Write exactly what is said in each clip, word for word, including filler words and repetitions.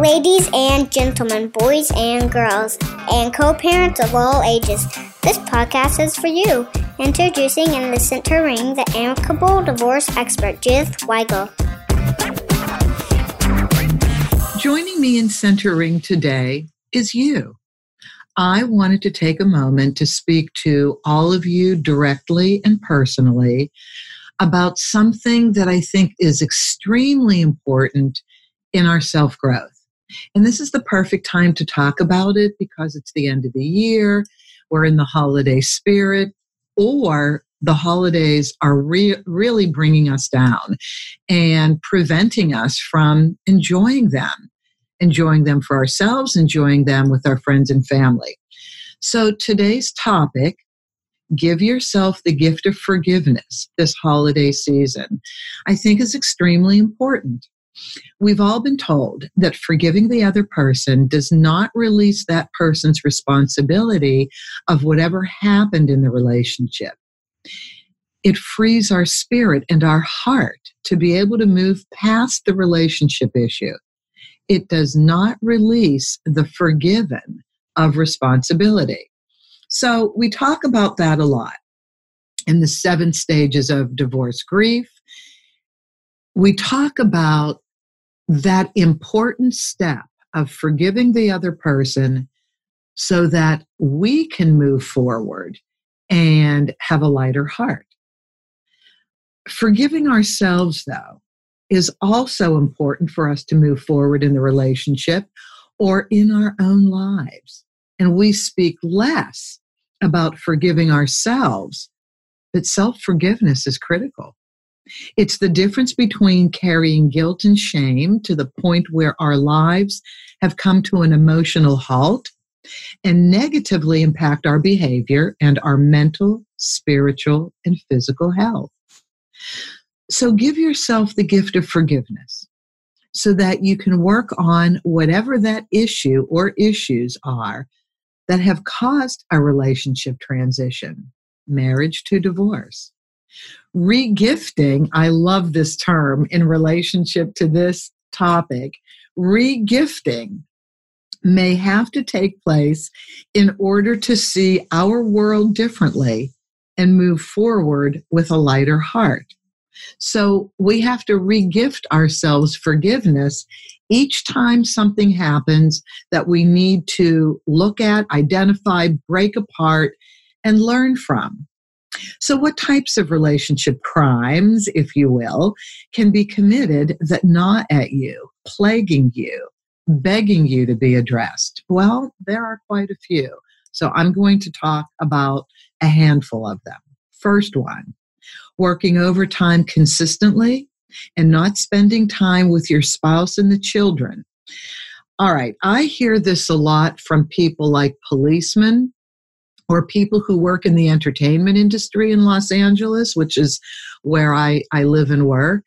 Ladies and gentlemen, boys and girls, and co-parents of all ages, this podcast is for you. Introducing in the center ring, the amicable divorce expert, Judith Weigel. Joining me in center ring today is you. I wanted to take a moment to speak to all of you directly and personally about something that I think is extremely important in our self-growth. And this is the perfect time to talk about it because it's the end of the year, we're in the holiday spirit, or the holidays are re- really bringing us down and preventing us from enjoying them, enjoying them for ourselves, enjoying them with our friends and family. So today's topic, give yourself the gift of forgiveness this holiday season, I think is extremely important. We've all been told that forgiving the other person does not release that person's responsibility of whatever happened in the relationship. It frees our spirit and our heart to be able to move past the relationship issue. It does not release the forgiven of responsibility. So we talk about that a lot in the seven stages of divorce grief. We talk about that important step of forgiving the other person so that we can move forward and have a lighter heart. Forgiving ourselves, though, is also important for us to move forward in the relationship or in our own lives. And we speak less about forgiving ourselves, but self-forgiveness is critical. It's the difference between carrying guilt and shame to the point where our lives have come to an emotional halt and negatively impact our behavior and our mental, spiritual, and physical health. So give yourself the gift of forgiveness so that you can work on whatever that issue or issues are that have caused a relationship transition, marriage to divorce. Regifting, I love this term in relationship to this topic. Regifting may have to take place in order to see our world differently and move forward with a lighter heart. So we have to regift ourselves forgiveness each time something happens that we need to look at, identify, break apart, and learn from. So what types of relationship crimes, if you will, can be committed that gnaw at you, plaguing you, begging you to be addressed? Well, there are quite a few. So I'm going to talk about a handful of them. First one, working overtime consistently and not spending time with your spouse and the children. All right, I hear this a lot from people like policemen, or people who work in the entertainment industry in Los Angeles, which is where I, I live and work.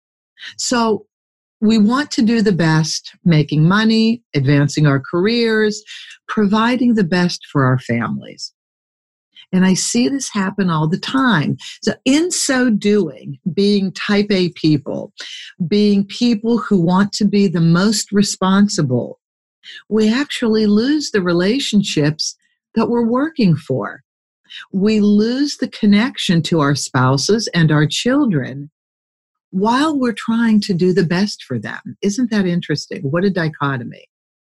So we want to do the best, making money, advancing our careers, providing the best for our families. And I see this happen all the time. So in so doing, being type A people, being people who want to be the most responsible, we actually lose the relationships that we're working for. We lose the connection to our spouses and our children while we're trying to do the best for them. Isn't that interesting? What a dichotomy.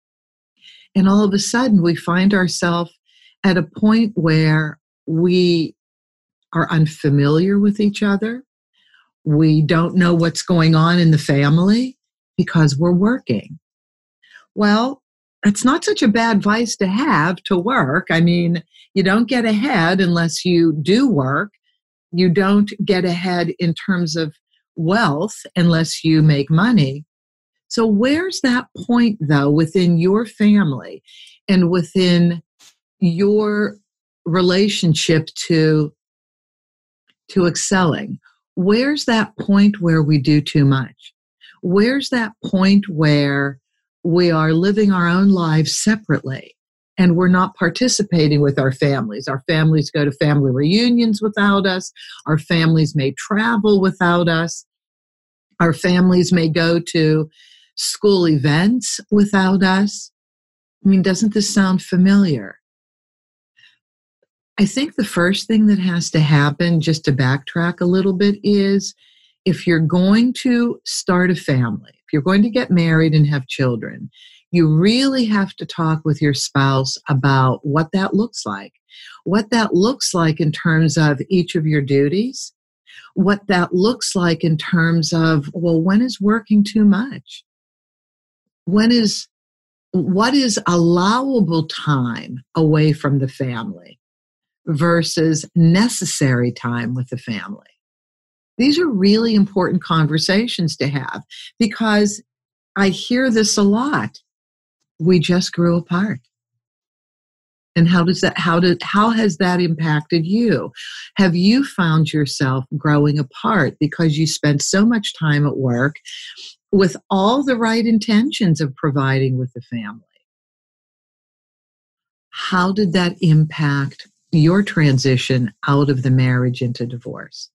And all of a sudden, we find ourselves at a point where we are unfamiliar with each other. We don't know what's going on in the family because we're working. Well, it's not such a bad vice to have to work. I mean, you don't get ahead unless you do work. You don't get ahead in terms of wealth unless you make money. So where's that point, though, within your family and within your relationship to, to excelling? Where's that point where we do too much? Where's that point where we are living our own lives separately and we're not participating with our families? Our families go to family reunions without us. Our families may travel without us. Our families may go to school events without us. I mean, doesn't this sound familiar? I think the first thing that has to happen, just to backtrack a little bit, is if you're going to start a family, if you're going to get married and have children, you really have to talk with your spouse about what that looks like, what that looks like in terms of each of your duties, what that looks like in terms of, well, when is working too much? When is, what is allowable time away from the family versus necessary time with the family? These are really important conversations to have because I hear this a lot. We just grew apart. And how does that, how did, how has that impacted you? Have you found yourself growing apart because you spent so much time at work with all the right intentions of providing with the family? How did that impact your transition out of the marriage into divorce?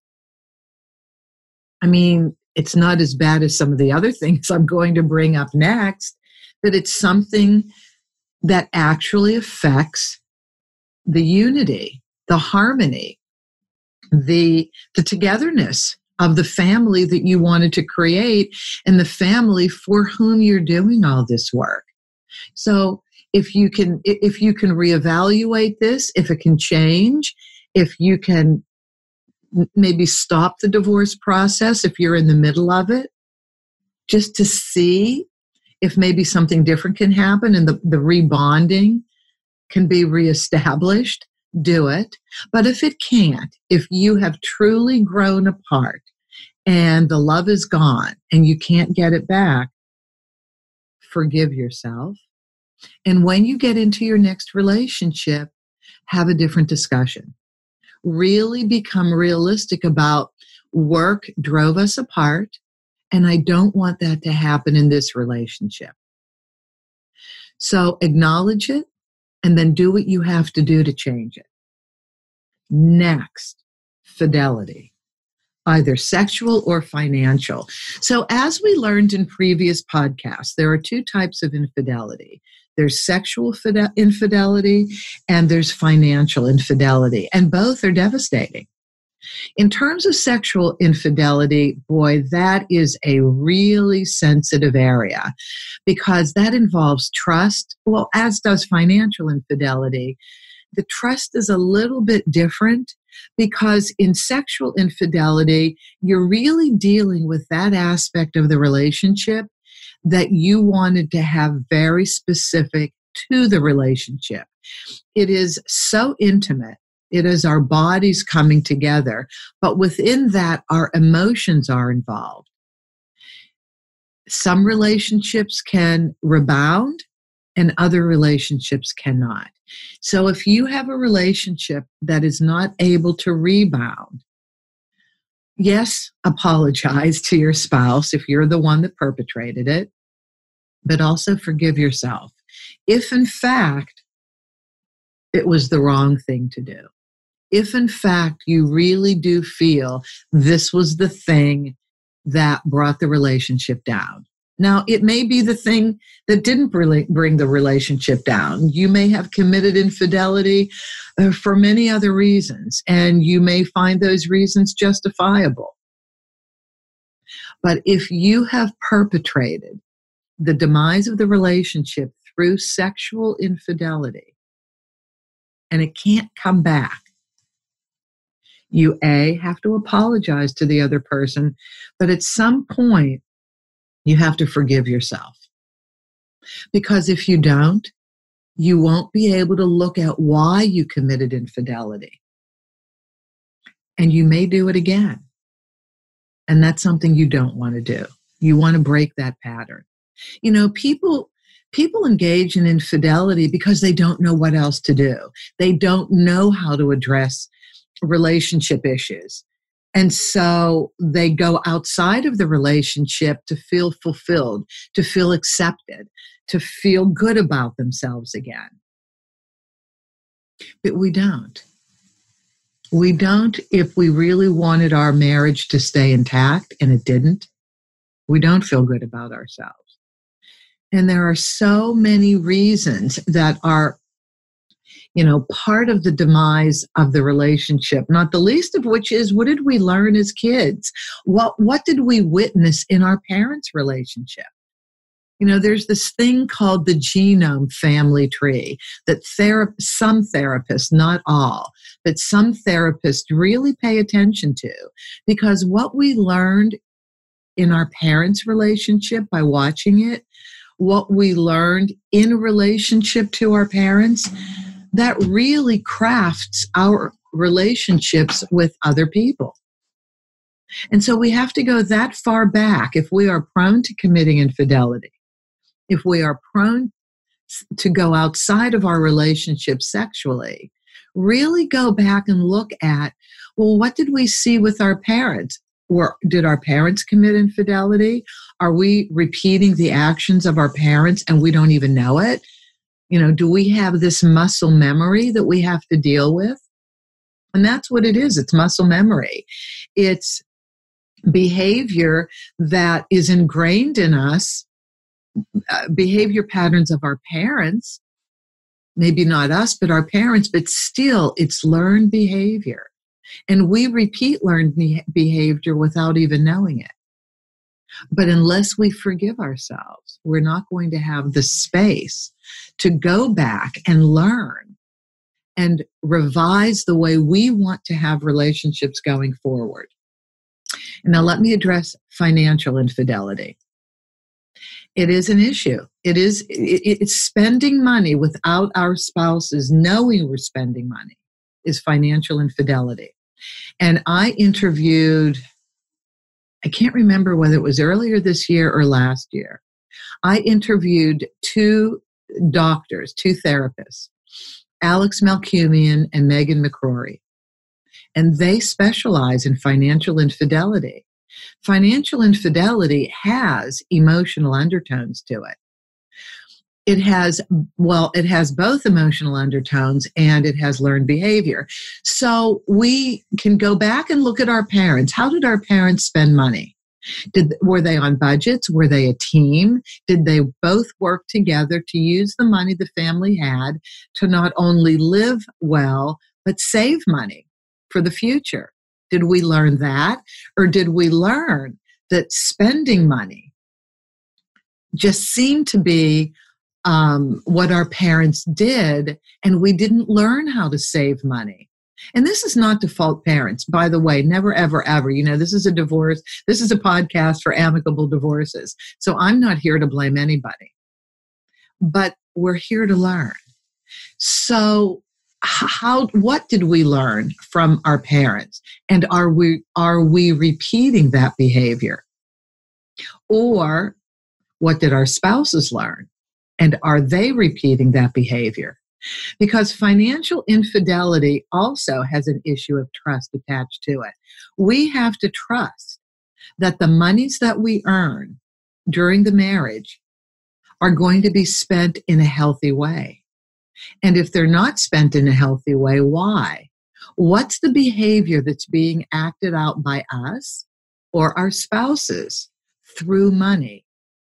I mean, it's not as bad as some of the other things I'm going to bring up next, but it's something that actually affects the unity, the harmony, the, the togetherness of the family that you wanted to create and the family for whom you're doing all this work. So if you can, if you can reevaluate this, if it can change, if you can maybe stop the divorce process if you're in the middle of it, just to see if maybe something different can happen and the, the rebonding can be reestablished, do it. But if it can't, if you have truly grown apart and the love is gone and you can't get it back, forgive yourself. And when you get into your next relationship, have a different discussion. Really become realistic about work drove us apart, and I don't want that to happen in this relationship. So acknowledge it and then do what you have to do to change it. Next, fidelity, either sexual or financial. So as we learned in previous podcasts, there are two types of infidelity. There's sexual fide- infidelity and there's financial infidelity, and both are devastating. In terms of sexual infidelity, boy, that is a really sensitive area because that involves trust, well, as does financial infidelity. The trust is a little bit different because in sexual infidelity, you're really dealing with that aspect of the relationship that you wanted to have very specific to the relationship. It is so intimate. It is our bodies coming together, but within that, our emotions are involved. Some relationships can rebound and other relationships cannot. So if you have a relationship that is not able to rebound, yes, apologize to your spouse if you're the one that perpetrated it, but also forgive yourself if in fact it was the wrong thing to do. If in fact you really do feel this was the thing that brought the relationship down. Now, it may be the thing that didn't really bring the relationship down. You may have committed infidelity uh, for many other reasons, and you may find those reasons justifiable. But if you have perpetrated the demise of the relationship through sexual infidelity, and it can't come back, you A, have to apologize to the other person, but at some point, you have to forgive yourself. Because if you don't, you won't be able to look at why you committed infidelity. And you may do it again. And that's something you don't want to do. You want to break that pattern. You know, people people engage in infidelity because they don't know what else to do. They don't know how to address relationship issues. And so they go outside of the relationship to feel fulfilled, to feel accepted, to feel good about themselves again. But we don't. We don't if we really wanted our marriage to stay intact, and it didn't. We don't feel good about ourselves. And there are so many reasons that are, you know, part of the demise of the relationship, not the least of which is, what did we learn as kids? What, what did we witness in our parents' relationship? You know, there's this thing called the genome family tree that thera- some therapists, not all, but some therapists really pay attention to, because what we learned in our parents' relationship by watching it, what we learned in relationship to our parents, that really crafts our relationships with other people. And so we have to go that far back if we are prone to committing infidelity, if we are prone to go outside of our relationship sexually, really go back and look at, well, what did we see with our parents? Or did our parents commit infidelity? Are we repeating the actions of our parents and we don't even know it? You know, do we have this muscle memory that we have to deal with? And that's what it is. It's muscle memory. It's behavior that is ingrained in us, uh, behavior patterns of our parents, maybe not us, but our parents, but still it's learned behavior. And we repeat learned behavior without even knowing it. But unless we forgive ourselves, we're not going to have the space to go back and learn and revise the way we want to have relationships going forward. Now, let me address financial infidelity. It is an issue. It is, it, it's spending money without our spouses knowing we're spending money is financial infidelity. And I interviewed, I can't remember whether it was earlier this year or last year. I interviewed two doctors, two therapists, Alex Melkumian and Megan McCrory. And they specialize in financial infidelity. Financial infidelity has emotional undertones to it. It has, well, it has both emotional undertones and it has learned behavior. So we can go back and look at our parents. How did our parents spend money? Did, were they on budgets? Were they a team? Did they both work together to use the money the family had to not only live well, but save money for the future? Did we learn that? Or did we learn that spending money just seemed to be Um, what our parents did, and we didn't learn how to save money? And this is not to fault parents, by the way, never, ever, ever. You know, this is a divorce. This is a podcast for amicable divorces. So I'm not here to blame anybody, but we're here to learn. So how, what did we learn from our parents? And are we, are we repeating that behavior? Or what did our spouses learn? And are they repeating that behavior? Because financial infidelity also has an issue of trust attached to it. We have to trust that the monies that we earn during the marriage are going to be spent in a healthy way. And if they're not spent in a healthy way, why? What's the behavior that's being acted out by us or our spouses through money?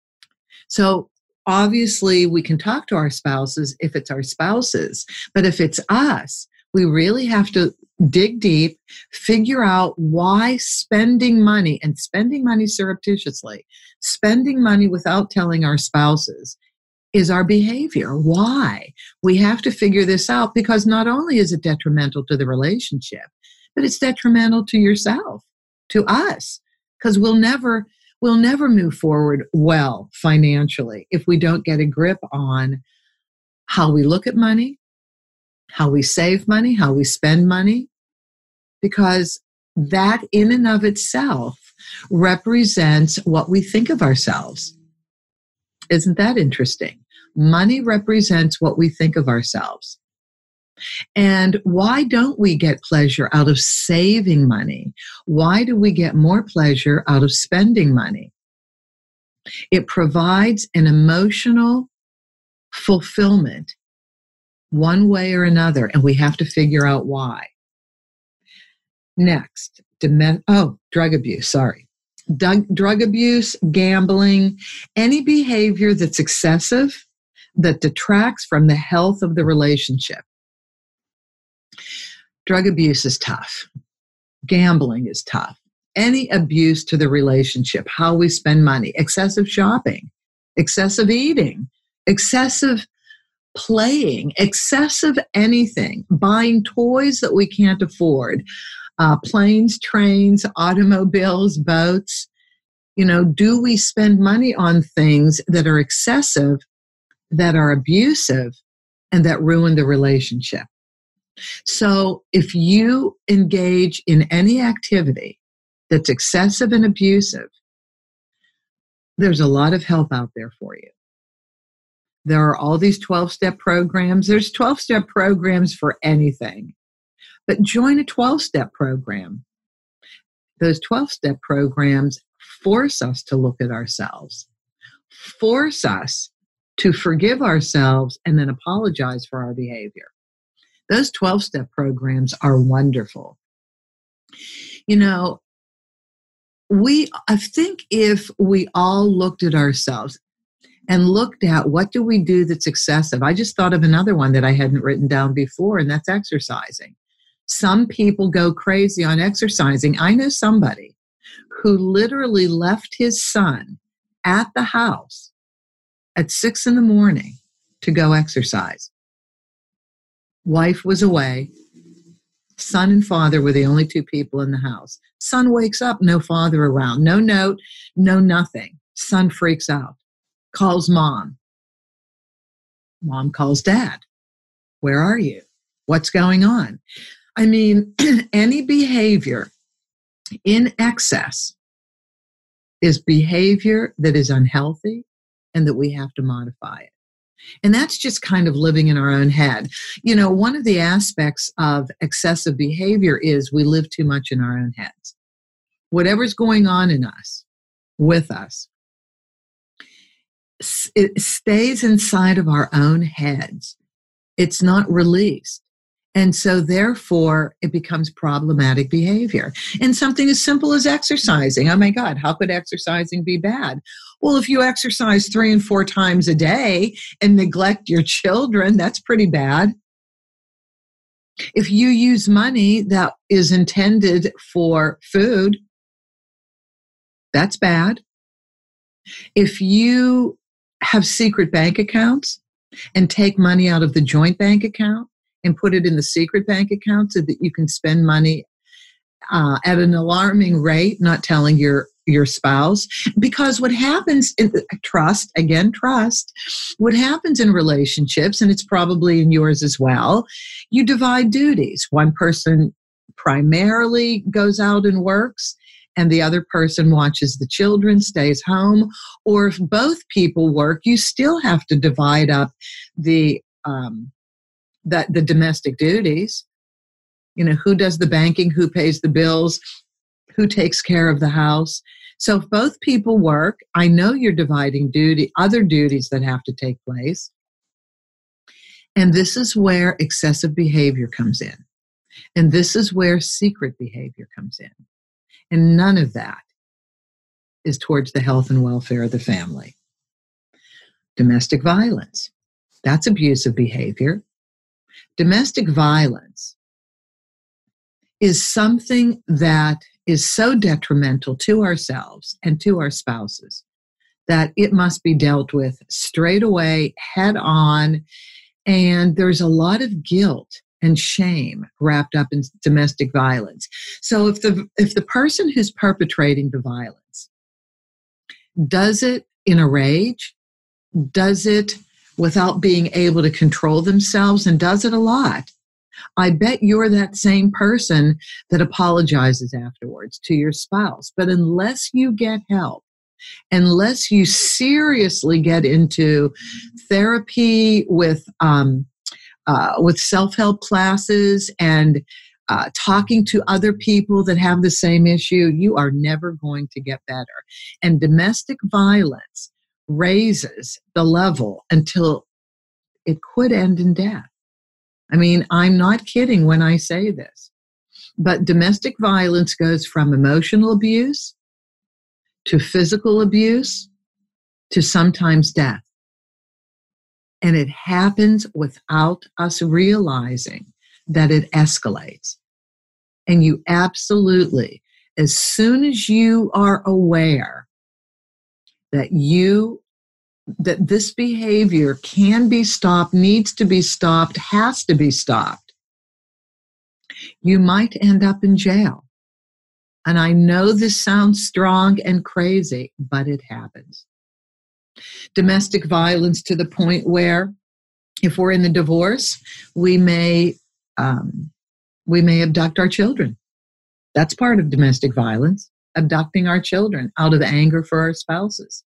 So obviously, we can talk to our spouses if it's our spouses, but if it's us, we really have to dig deep, figure out why spending money and spending money surreptitiously, spending money without telling our spouses is our behavior. Why? We have to figure this out, because not only is it detrimental to the relationship, but it's detrimental to yourself, to us, because we'll never We'll never move forward well financially if we don't get a grip on how we look at money, how we save money, how we spend money, because that in and of itself represents what we think of ourselves. Isn't that interesting? Money represents what we think of ourselves. And why don't we get pleasure out of saving money? Why do we get more pleasure out of spending money? It provides an emotional fulfillment one way or another, and we have to figure out why. Next, dement- oh, drug abuse, sorry. drug, drug abuse, gambling, any behavior that's excessive, that detracts from the health of the relationship. Drug abuse is tough. Gambling is tough. Any abuse to the relationship, how we spend money, excessive shopping, excessive eating, excessive playing, excessive anything, buying toys that we can't afford, uh, planes, trains, automobiles, boats. You know, do we spend money on things that are excessive, that are abusive, and that ruin the relationship? So if you engage in any activity that's excessive and abusive, there's a lot of help out there for you. There are all these twelve-step programs. There's twelve-step programs for anything. But join a twelve-step program. Those twelve-step programs force us to look at ourselves, force us to forgive ourselves and then apologize for our behavior. Those twelve-step programs are wonderful. You know, we, I think if we all looked at ourselves and looked at what do we do that's excessive. I just thought of another one that I hadn't written down before, and that's exercising. Some people go crazy on exercising. I know somebody who literally left his son at the house at six in the morning to go exercise. Wife was away. Son and father were the only two people in the house. Son wakes up, no father around, no note, no nothing. Son freaks out. Calls mom. Mom calls dad. Where are you? What's going on? I mean, any behavior in excess is behavior that is unhealthy and that we have to modify it. And that's just kind of living in our own head. You know, one of the aspects of excessive behavior is we live too much in our own heads. Whatever's going on in us, with us, it stays inside of our own heads. It's not released. And so therefore it becomes problematic behavior. And something as simple as exercising. Oh my God, how could exercising be bad? Well, if you exercise three and four times a day and neglect your children, that's pretty bad. If you use money that is intended for food, that's bad. If you have secret bank accounts and take money out of the joint bank account and put it in the secret bank account so that you can spend money uh, at an alarming rate, not telling your, your spouse. Because what happens in trust, again, trust, what happens in relationships, and it's probably in yours as well, you divide duties. One person primarily goes out and works, and the other person watches the children, stays home. Or if both people work, you still have to divide up the um, the, the domestic duties. You know, who does the banking, who pays the bills, who takes care of the house. So if both people work, I know you're dividing duty, other duties that have to take place. And this is where excessive behavior comes in. And this is where secret behavior comes in. And none of that is towards the health and welfare of the family. Domestic violence, that's abusive behavior. Domestic violence is something that is so detrimental to ourselves and to our spouses that it must be dealt with straight away, head on. And there's a lot of guilt and shame wrapped up in domestic violence. So if the if the person who's perpetrating the violence does it in a rage, does it without being able to control themselves, and does it a lot, I bet you're that same person that apologizes afterwards to your spouse. But unless you get help, unless you seriously get into therapy with um, uh, with self-help classes and uh, talking to other people that have the same issue, you are never going to get better. And domestic violence raises the level until it could end in death. I mean, I'm not kidding when I say this, but domestic violence goes from emotional abuse to physical abuse, to sometimes death. And it happens without us realizing that it escalates. And you absolutely, as soon as you are aware that you, that this behavior can be stopped, needs to be stopped, has to be stopped, you might end up in jail. And I know this sounds strong and crazy, but it happens. Domestic violence to the point where if we're in a divorce, we may um, we may abduct our children. That's part of domestic violence, abducting our children out of anger for our spouses.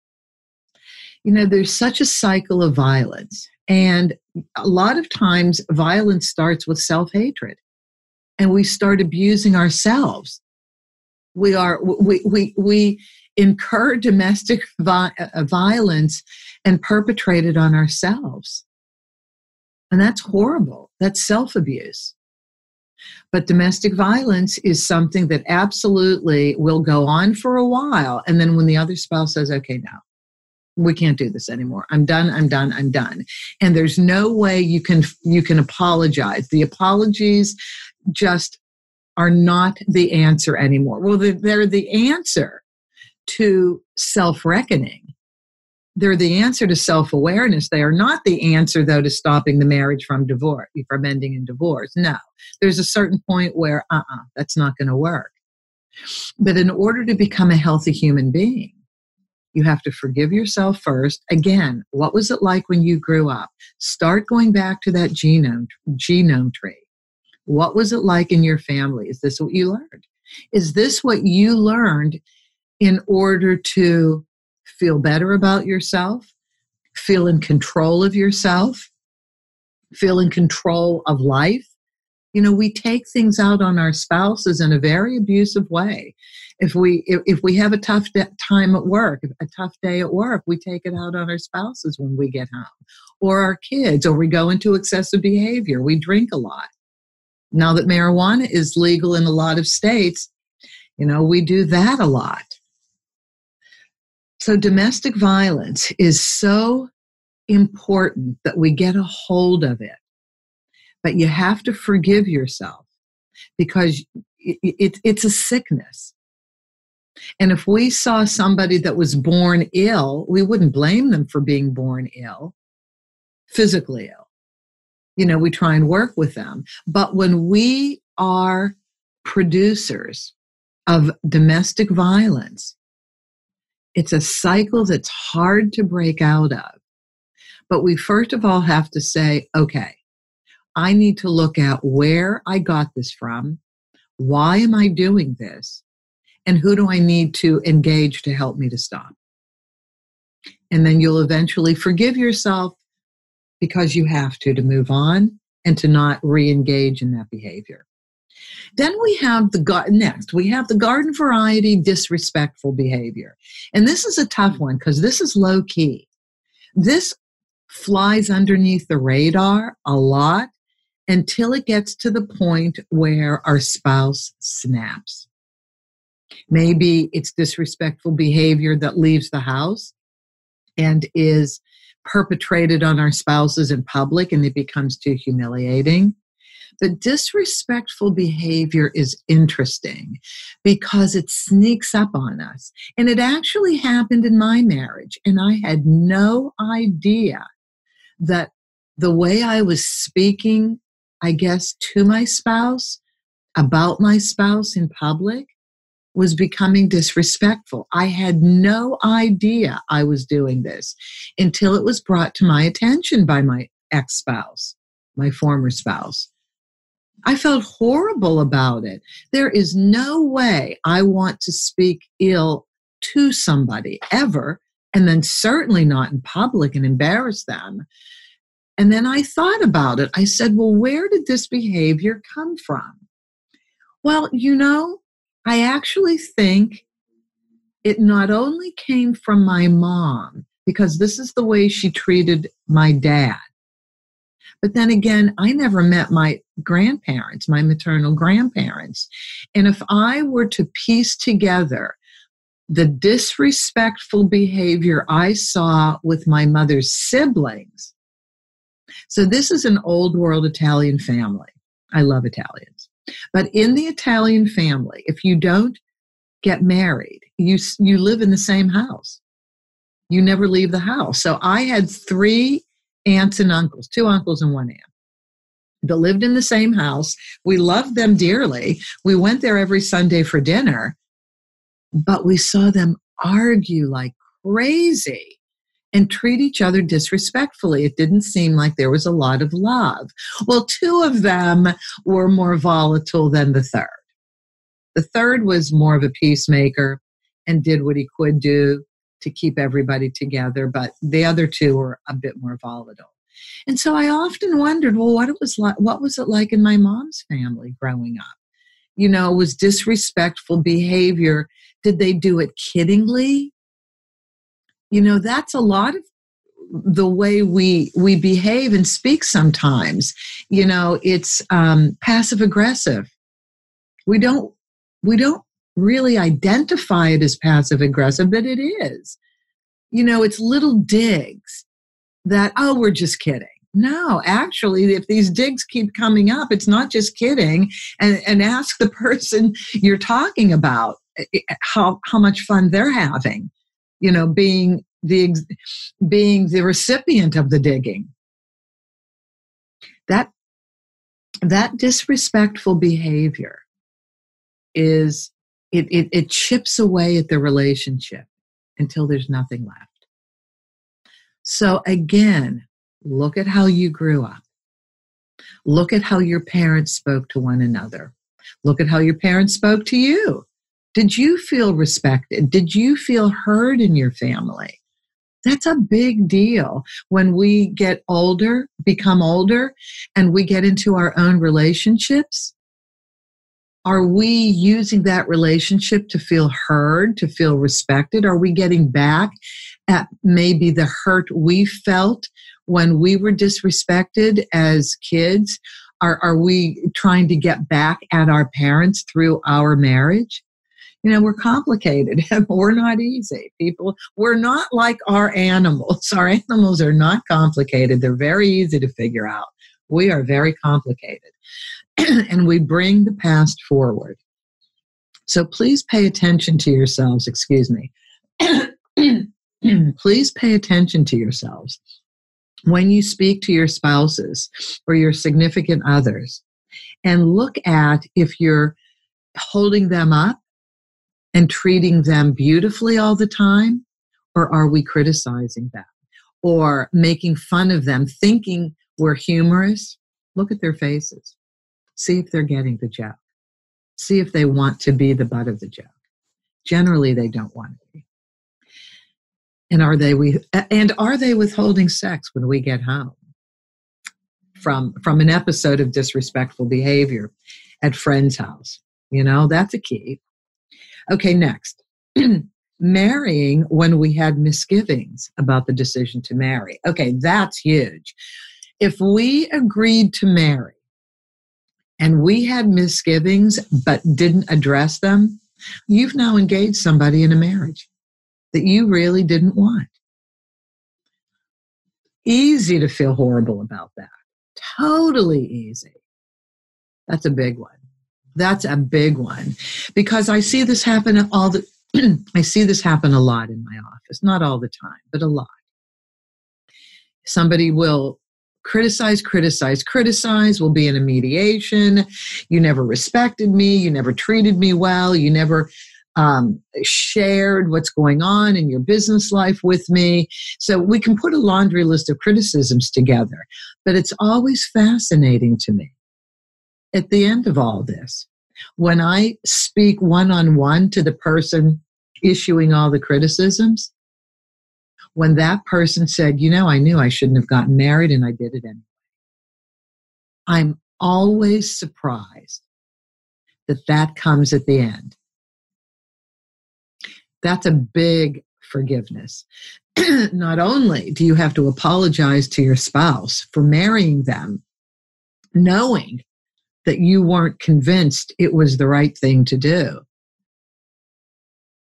You know, there's such a cycle of violence. And a lot of times violence starts with self-hatred. And we start abusing ourselves. We are we we we incur domestic vi- violence and perpetrate it on ourselves. And that's horrible. That's self-abuse. But domestic violence is something that absolutely will go on for a while. And then when the other spouse says, okay, now we can't do this anymore. I'm done. I'm done. I'm done. And there's no way you can, you can apologize. The apologies just are not the answer anymore. Well, they're, they're the answer to self-reckoning. They're the answer to self-awareness. They are not the answer, though, to stopping the marriage from divorce, from ending in divorce. No, there's a certain point where, uh-uh, that's not going to work. But in order to become a healthy human being, you have to forgive yourself first. Again, what was it like when you grew up? Start going back to that genome, genome tree. What was it like in your family? Is this what you learned? Is this what you learned in order to feel better about yourself, feel in control of yourself, feel in control of life? You know, we take things out on our spouses in a very abusive way. If we if, if we have a tough de- time at work, a tough day at work, we take it out on our spouses when we get home, or our kids, or we go into excessive behavior. We drink a lot. Now that marijuana is legal in a lot of states, you know, we do that a lot. So domestic violence is so important that we get a hold of it. But you have to forgive yourself because it, it, it's a sickness. And if we saw somebody that was born ill, we wouldn't blame them for being born ill, physically ill. You know, we try and work with them. But when we are producers of domestic violence, it's a cycle that's hard to break out of. But we first of all have to say, okay, I need to look at where I got this from. Why am I doing this? And who do I need to engage to help me to stop? And then you'll eventually forgive yourself because you have to, to move on and to not re-engage in that behavior. Then we have the gar- next, we have the garden variety disrespectful behavior. And this is a tough one because this is low key. This flies underneath the radar a lot until it gets to the point where our spouse snaps. Maybe it's disrespectful behavior that leaves the house and is perpetrated on our spouses in public, and it becomes too humiliating. But disrespectful behavior is interesting because it sneaks up on us. And it actually happened in my marriage, and I had no idea that the way I was speaking, I guess, to my spouse, about my spouse in public, was becoming disrespectful. I had no idea I was doing this until it was brought to my attention by my ex-spouse, my former spouse. I felt horrible about it. There is no way I want to speak ill to somebody ever, and then certainly not in public and embarrass them. And then I thought about it. I said, well, where did this behavior come from? Well, you know, I actually think it not only came from my mom, because this is the way she treated my dad. But then again, I never met my grandparents, my maternal grandparents. And if I were to piece together the disrespectful behavior I saw with my mother's siblings. So this is an old world Italian family. I love Italians. But in the Italian family, if you don't get married, you you live in the same house. You never leave the house. So I had three aunts and uncles, two uncles and one aunt, that lived in the same house. We loved them dearly. We went there every Sunday for dinner, but we saw them argue like crazy and treat each other disrespectfully. It didn't seem like there was a lot of love. Well, two of them were more volatile than the third. The third was more of a peacemaker and did what he could do to keep everybody together, but the other two were a bit more volatile. And so I often wondered, well, what it was like, what was it like in my mom's family growing up? You know, was disrespectful behavior. Did they do it kiddingly? You know, that's a lot of the way we we behave and speak sometimes. You know, it's um, passive aggressive. We don't we don't really identify it as passive aggressive, but it is. You know, it's little digs that, oh, we're just kidding. No, actually, if these digs keep coming up, it's not just kidding. And, and ask the person you're talking about how, how much fun they're having, you know, being the, being the recipient of the digging. That, that disrespectful behavior is, it, it, it chips away at the relationship until there's nothing left. So again, look at how you grew up. Look at how your parents spoke to one another. Look at how your parents spoke to you. Did you feel respected? Did you feel heard in your family? That's a big deal. When we get older, become older, and we get into our own relationships, are we using that relationship to feel heard, to feel respected? Are we getting back at maybe the hurt we felt when we were disrespected as kids? Are, are we trying to get back at our parents through our marriage? You know, we're complicated. We're not easy. People, we're not like our animals. Our animals are not complicated. They're very easy to figure out. We are very complicated. And we bring the past forward. So please pay attention to yourselves. Excuse me. Please pay attention to yourselves when you speak to your spouses or your significant others, and look at if you're holding them up and treating them beautifully all the time, or are we criticizing them or making fun of them, thinking we're humorous? Look at their faces. See if they're getting the joke. See if they want to be the butt of the joke. Generally, they don't want to be. And are they we and are they withholding sex when we get home from from an episode of disrespectful behavior at friend's house? You know, that's a key. Okay, next. Marrying when we had misgivings about the decision to marry. Okay, that's huge. If we agreed to marry and we had misgivings but didn't address them, you've now engaged somebody in a marriage that you really didn't want. Easy to feel horrible about that. Totally easy. That's a big one. That's a big one. Because I see this happen all the I see this happen a lot in my office. Not all the time, but a lot. Somebody will criticize, criticize, criticize. We'll be in a mediation. You never respected me. You never treated me well. You never um, shared what's going on in your business life with me. So we can put a laundry list of criticisms together. But it's always fascinating to me at the end of all this, when I speak one-on-one to the person issuing all the criticisms, when that person said, you know, I knew I shouldn't have gotten married and I did it anyway. I'm always surprised that that comes at the end. That's a big forgiveness. Not only do you have to apologize to your spouse for marrying them, knowing that you weren't convinced it was the right thing to do,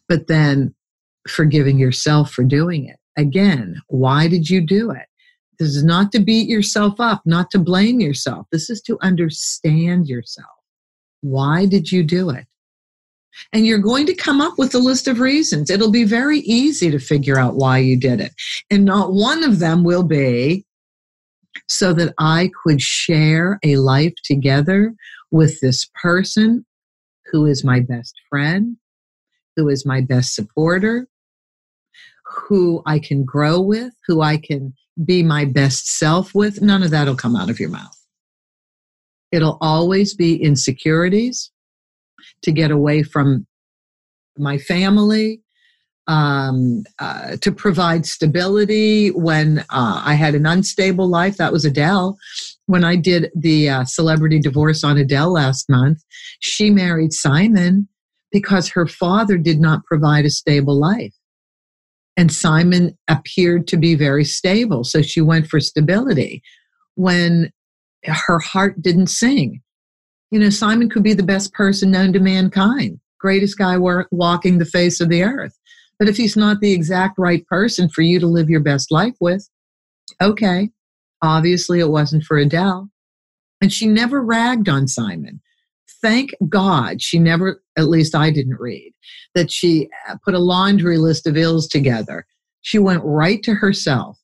but then forgiving yourself for doing it. Again, why did you do it? This is not to beat yourself up, not to blame yourself. This is to understand yourself. Why did you do it? And you're going to come up with a list of reasons. It'll be very easy to figure out why you did it. And not one of them will be so that I could share a life together with this person who is my best friend, who is my best supporter, who I can grow with, who I can be my best self with. None of that will come out of your mouth. It'll always be insecurities, to get away from my family, um, uh, to provide stability. When uh, I had an unstable life, that was Adele. When I did the uh, celebrity divorce on Adele last month, she married Simon because her father did not provide a stable life. And Simon appeared to be very stable, so she went for stability when her heart didn't sing. You know, Simon could be the best person known to mankind, greatest guy walking the face of the earth. But if he's not the exact right person for you to live your best life with, okay, obviously it wasn't for Adele. And she never ragged on Simon. Thank God she never, at least I didn't read, that she put a laundry list of ills together. She went right to herself.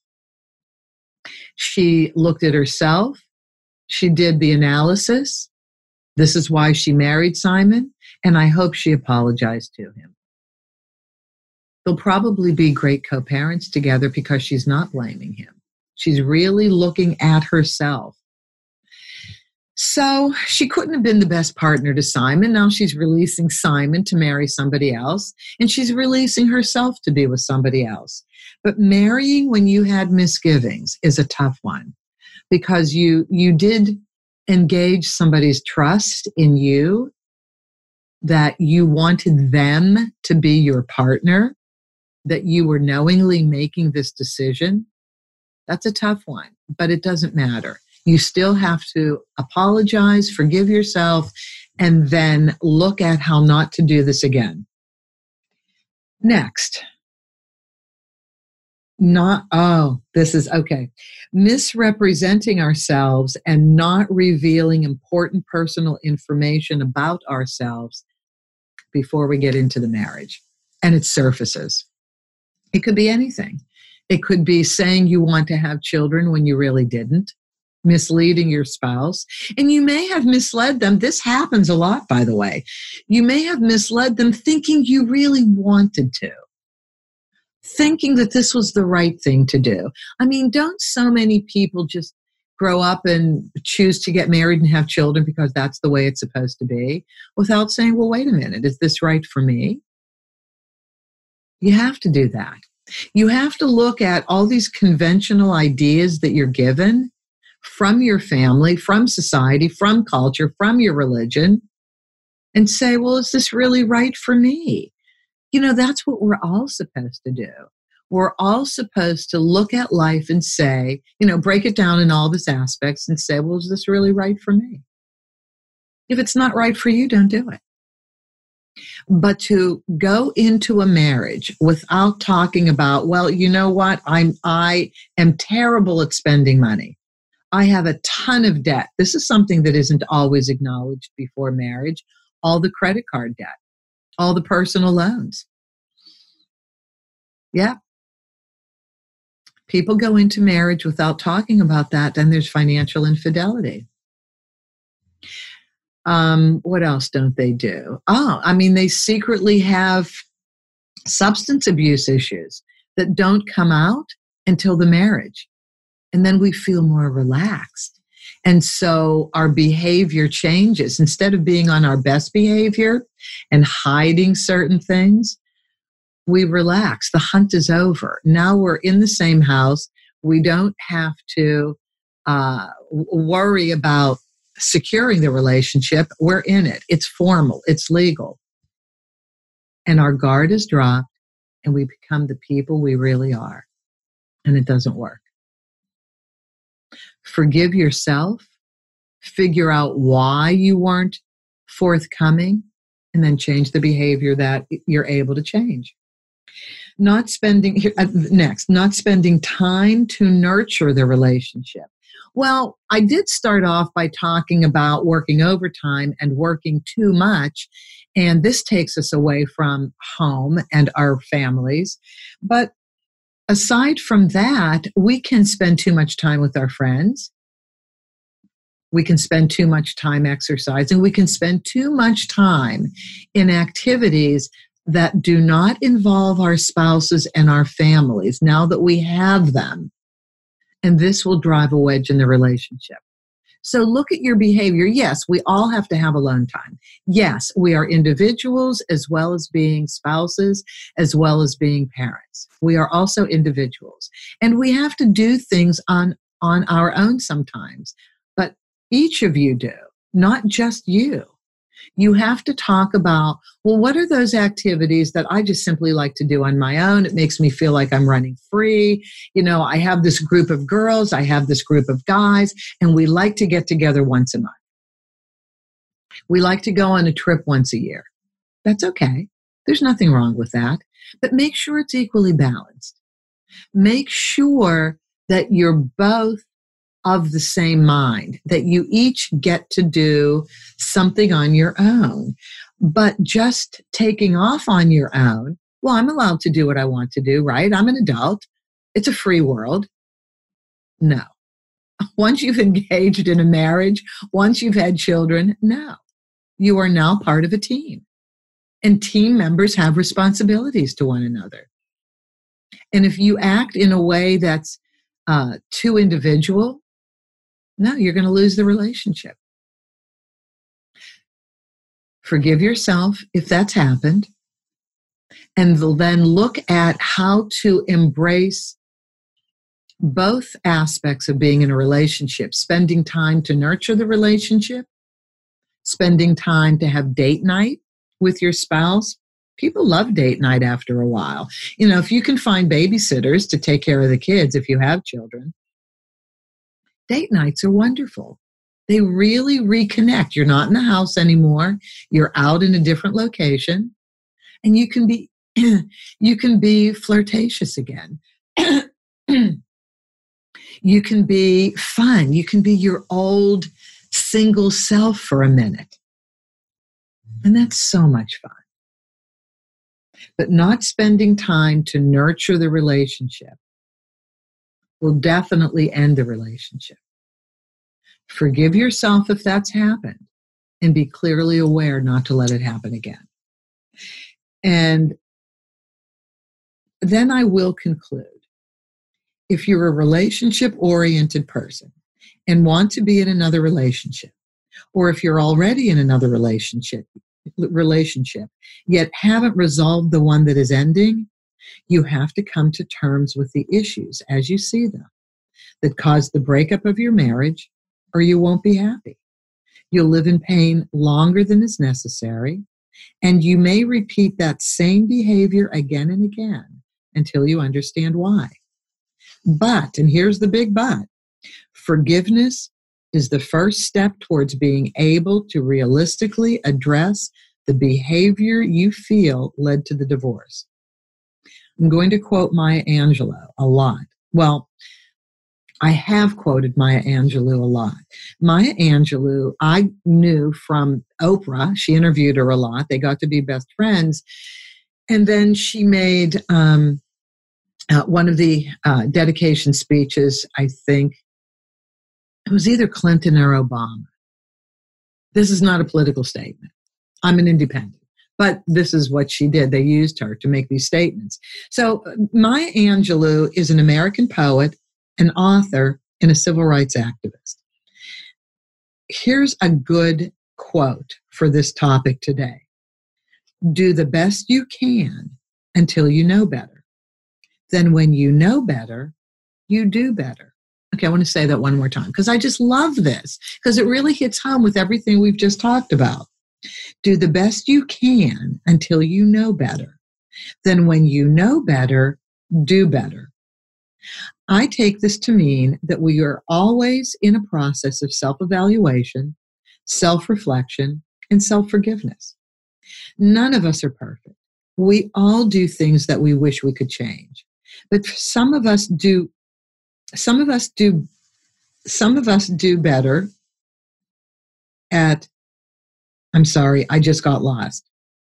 She looked at herself. She did the analysis. This is why she married Simon, and I hope she apologized to him. They'll probably be great co-parents together because she's not blaming him. She's really looking at herself. So she couldn't have been the best partner to Simon. Now she's releasing Simon to marry somebody else, and she's releasing herself to be with somebody else. But marrying when you had misgivings is a tough one because you you did engage somebody's trust in you, that you wanted them to be your partner, that you were knowingly making this decision. That's a tough one, but it doesn't matter. You still have to apologize, forgive yourself, and then look at how not to do this again. Next. Not, oh, this is okay. Misrepresenting ourselves and not revealing important personal information about ourselves before we get into the marriage. And it surfaces. It could be anything. It could be saying you want to have children when you really didn't, misleading your spouse. And you may have misled them. This happens a lot, by the way. You may have misled them thinking you really wanted to, thinking that this was the right thing to do. I mean, don't so many people just grow up and choose to get married and have children because that's the way it's supposed to be without saying, well, wait a minute, is this right for me? You have to do that. You have to look at all these conventional ideas that you're given from your family, from society, from culture, from your religion, and say, well, is this really right for me? You know, that's what we're all supposed to do. We're all supposed to look at life and say, you know, break it down in all of its aspects and say, well, is this really right for me? If it's not right for you, don't do it. But to go into a marriage without talking about, well, you know what, I'm, I am terrible at spending money. I have a ton of debt. This is something that isn't always acknowledged before marriage. All the credit card debt, all the personal loans. Yeah. People go into marriage without talking about that, then there's financial infidelity. Um, what else don't they do? Oh, I mean, they secretly have substance abuse issues that don't come out until the marriage. And then we feel more relaxed. And so our behavior changes. Instead of being on our best behavior and hiding certain things, we relax. The hunt is over. Now we're in the same house. We don't have to uh, worry about securing the relationship. We're in it. It's formal. It's legal. And our guard is dropped and we become the people we really are. And it doesn't work. Forgive yourself. Figure out why you weren't forthcoming. and then change the behavior that you're able to change. Not spending, uh, next, not spending time to nurture the relationship. Well, I did start off by talking about working overtime and working too much, and this takes us away from home and our families. But aside from that, we can spend too much time with our friends. We can spend too much time exercising. We can spend too much time in activities that do not involve our spouses and our families now that we have them. And this will drive a wedge in the relationship. So look at your behavior. Yes, we all have to have alone time. Yes, we are individuals as well as being spouses, as well as being parents. We are also individuals. And we have to do things on, on our own sometimes. But each of you do, not just you. You have to talk about, well, what are those activities that I just simply like to do on my own? It makes me feel like I'm running free. You know, I have this group of girls, I have this group of guys, and we like to get together once a month. We like to go on a trip once a year. That's okay. There's nothing wrong with that. But make sure it's equally balanced. Make sure that you're both of the same mind, that you each get to do something on your own. But just taking off on your own, well, I'm allowed to do what I want to do, right? I'm an adult. It's a free world. No. Once you've engaged in a marriage, once you've had children, no. You are now part of a team. And team members have responsibilities to one another. And if you act in a way that's uh, too individual, no, you're going to lose the relationship. Forgive yourself if that's happened, and then look at how to embrace both aspects of being in a relationship, spending time to nurture the relationship, spending time to have date night with your spouse. People love date night after a while. You know, if you can find babysitters to take care of the kids if you have children, date nights are wonderful. They really reconnect. You're not in the house anymore. You're out in a different location, and you can be you can be flirtatious again. You can be fun. You can be your old single self for a minute. And that's so much fun. But not spending time to nurture the relationship will definitely end the relationship. Forgive yourself if that's happened, and be clearly aware not to let it happen again. And then I will conclude. If you're a relationship-oriented person and want to be in another relationship, or if you're already in another relationship, relationship, yet haven't resolved the one that is ending, you have to come to terms with the issues as you see them that caused the breakup of your marriage, or you won't be happy. You'll live in pain longer than is necessary, and you may repeat that same behavior again and again until you understand why. But, and here's the big but, forgiveness is the first step towards being able to realistically address the behavior you feel led to the divorce. I'm going to quote Maya Angelou a lot. Well, I have quoted Maya Angelou a lot. Maya Angelou, I knew from Oprah. She interviewed her a lot. They got to be best friends. And then she made um, uh, one of the uh, dedication speeches, I think. It was either Clinton or Obama. This is not a political statement. I'm an independent. But this is what she did. They used her to make these statements. So Maya Angelou is an American poet, an author, and a civil rights activist. Here's a good quote for this topic today. Do the best you can until you know better. Then when you know better, you do better. Okay, I want to say that one more time because I just love this because it really hits home with everything we've just talked about. Do the best you can until you know better. Then when you know better, do better. I take this to mean that we are always in a process of self-evaluation, self-reflection, and self-forgiveness. None of us are perfect. We all do things that we wish we could change. But some of us do, some of us do, some of us do better at, I'm sorry, I just got lost.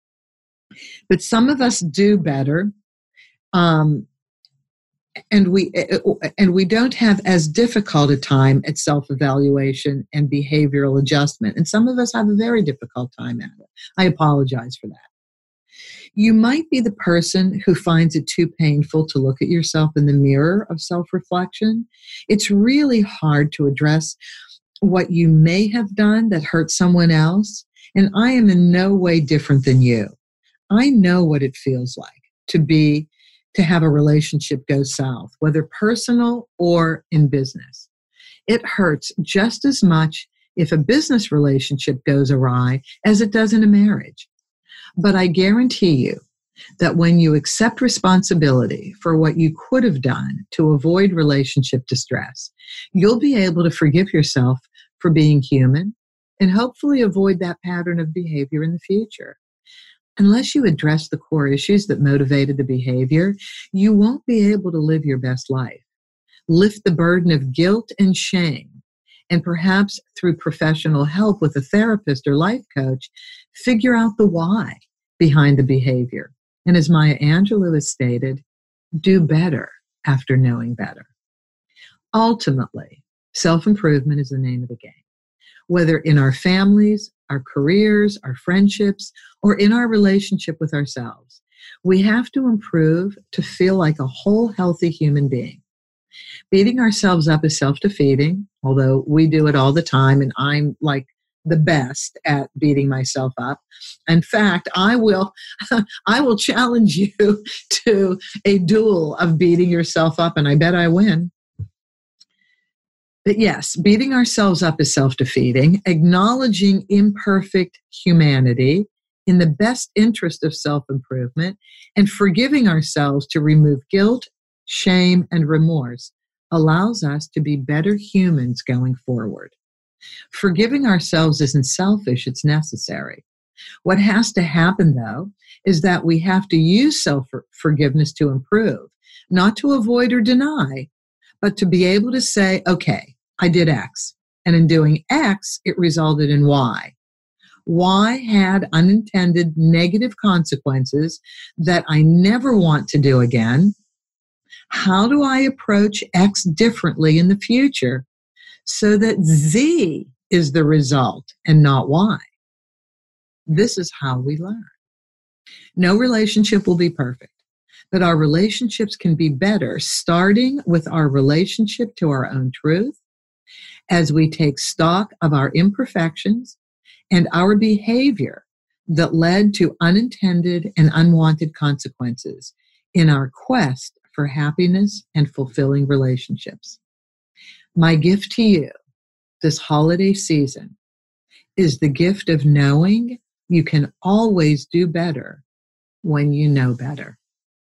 But some of us do better, um, and we and we don't have as difficult a time at self-evaluation and behavioral adjustment. And some of us have a very difficult time at it. I apologize for that. You might be the person who finds it too painful to look at yourself in the mirror of self-reflection. It's really hard to address what you may have done that hurt someone else. And I am in no way different than you. I know what it feels like to be, to have a relationship go south, whether personal or in business. It hurts just as much if a business relationship goes awry as it does in a marriage. But I guarantee you that when you accept responsibility for what you could have done to avoid relationship distress, you'll be able to forgive yourself for being human and hopefully avoid that pattern of behavior in the future. Unless you address the core issues that motivated the behavior, you won't be able to live your best life. Lift the burden of guilt and shame, and perhaps through professional help with a therapist or life coach, figure out the why behind the behavior. And as Maya Angelou has stated, do better after knowing better. Ultimately, self-improvement is the name of the game. Whether in our families, our careers, our friendships, or in our relationship with ourselves, we have to improve to feel like a whole, healthy human being. Beating ourselves up is self-defeating, although we do it all the time, and I'm like the best at beating myself up. In fact, I will, I will challenge you to a duel of beating yourself up, and I bet I win. But yes, beating ourselves up is self-defeating. Acknowledging imperfect humanity in the best interest of self-improvement and forgiving ourselves to remove guilt, shame, and remorse allows us to be better humans going forward. Forgiving ourselves isn't selfish, it's necessary. What has to happen, though, is that we have to use self-forgiveness to improve, not to avoid or deny, but to be able to say, okay, I did X, and in doing X, it resulted in Y. Y had unintended negative consequences that I never want to do again. How do I approach X differently in the future so that Z is the result and not Y? This is how we learn. No relationship will be perfect, but our relationships can be better, starting with our relationship to our own truth, as we take stock of our imperfections and our behavior that led to unintended and unwanted consequences in our quest for happiness and fulfilling relationships. My gift to you this holiday season is the gift of knowing you can always do better when you know better.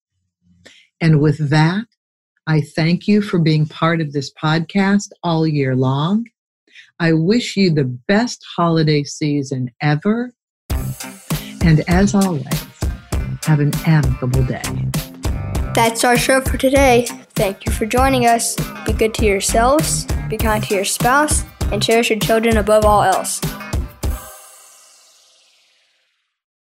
And with that, I thank you for being part of this podcast all year long. I wish you the best holiday season ever. And as always, have an amicable day. That's our show for today. Thank you for joining us. Be good to yourselves, be kind to your spouse, and cherish your children above all else.